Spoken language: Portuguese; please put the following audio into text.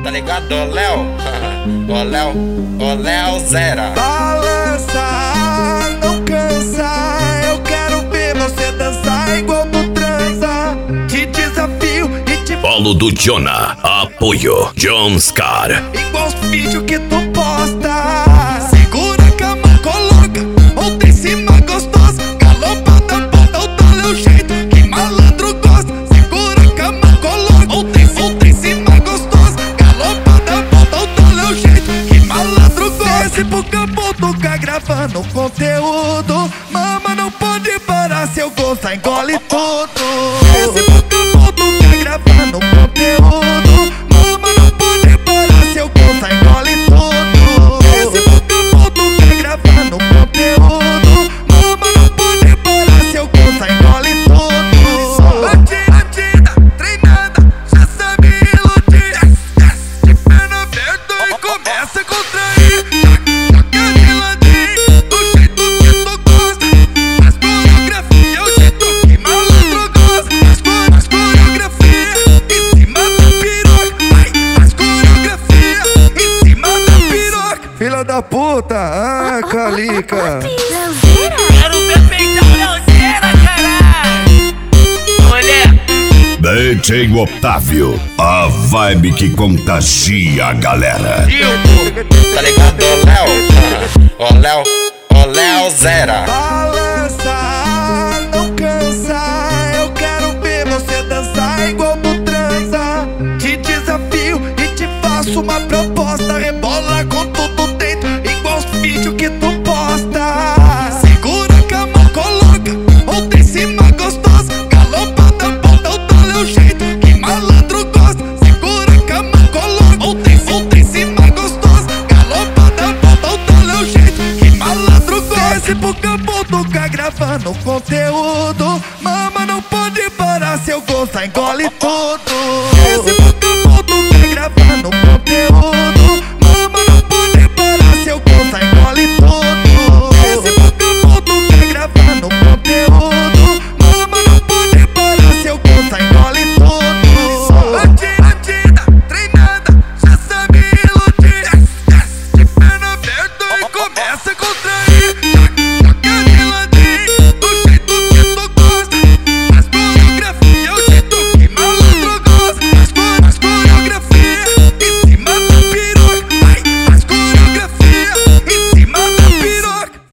tá ligado, ô Léo? Ô Léo Zera. Balança, não cansa, eu quero ver você dançar igual tu transa. Te desafio e te Polo do Jonah, apoio John Scar. igual os vídeos que tu posta. Segura a cama, coloca, monta em cima gostosa. Galopada, bota o tal é o jeito que malandro gosta. Segura a cama, coloca, monta em cima gostosa. Galopada, bota o tal é o jeito que malandro gosta. Desce pro campo, toca gravando conteúdo. Mama, não pode parar, se eu gostar engole tudo. Desce pro campo, toca gravando conteúdo. Mama, não pode parar, se eu gostar engole tudo. Desce pro campo, toca gravando conteúdo. Mama, não pode parar, se eu gostar engole tudo. Bandida, treinada, já sabe iludir. De perna aberta e começa a contrair. Joga de ladinho, do jeito que tu gosta. Faz coreografia, o jeito que malandro gosta. Faz coreografia em cima da piroca. Vai, faz coreografia em cima da piroca. Filha da puta, calica. Quero ver peitão Leozeira, caralho. Olha, DJ Otávio, a vibe que contagia a galera. Tá ligado, ô Léo? Ô Léo Zera. Balança, não cansa, eu quero ver você dançar igual tu transa. Te desafio e te faço uma proposta. Rebola com tudo dentro, igual os vídeos que tu posta. Segura a cama, coloca, monta em cima gostosa. Galopada, bota o tal é o jeito que malandro gosta. Segura a cama, coloca, monta em cima gostosa. Galopada, bota o tal é o jeito que malandro gosta. Desce pro campo, toca gravando conteúdo. Mama, não pode parar, se eu gostar engole tudo. Desce pro